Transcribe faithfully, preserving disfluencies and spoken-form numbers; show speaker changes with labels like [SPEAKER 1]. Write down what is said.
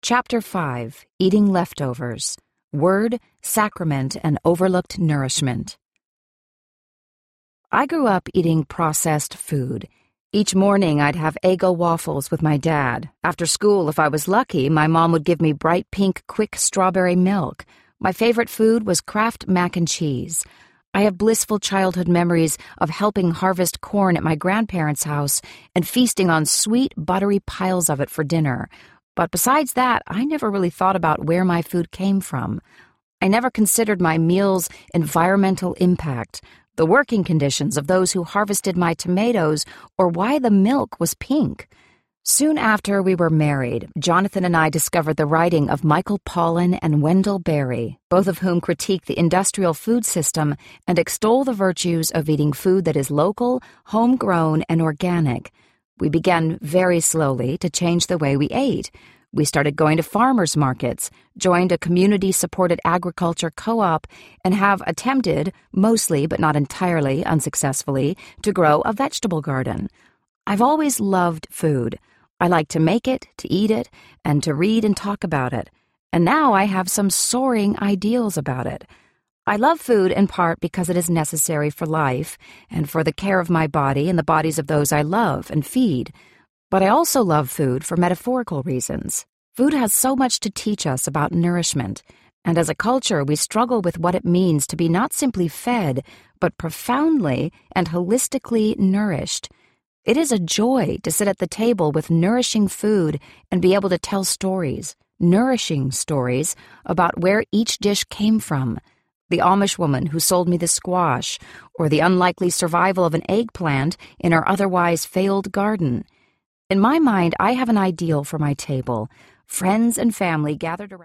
[SPEAKER 1] Chapter five, Eating Leftovers. Word, Sacrament, and Overlooked Nourishment. I grew up eating processed food. Each morning I'd have Eggo waffles with my dad. After school, if I was lucky, my mom would give me bright pink quick strawberry milk. My favorite food was Kraft mac and cheese. I have blissful childhood memories of helping harvest corn at my grandparents' house and feasting on sweet, buttery piles of it for dinner. But besides that, I never really thought about where my food came from. I never considered my meals' environmental impact, the working conditions of those who harvested my tomatoes, or why the milk was pink. Soon after we were married, Jonathan and I discovered the writing of Michael Pollan and Wendell Berry, both of whom critique the industrial food system and extol the virtues of eating food that is local, homegrown, and organic. We began very slowly to change the way we ate. We started going to farmers' markets, joined a community-supported agriculture co-op, and have attempted, mostly but not entirely unsuccessfully, to grow a vegetable garden. I've always loved food. I like to make it, to eat it, and to read and talk about it. And now I have some soaring ideals about it. I love food in part because it is necessary for life and for the care of my body and the bodies of those I love and feed. But I also love food for metaphorical reasons. Food has so much to teach us about nourishment, and as a culture we struggle with what it means to be not simply fed, but profoundly and holistically nourished. It is a joy to sit at the table with nourishing food and be able to tell stories, nourishing stories, about where each dish came from. The Amish woman who sold me the squash, or the unlikely survival of an eggplant in our otherwise failed garden. In my mind, I have an ideal for my table. Friends and family gathered around.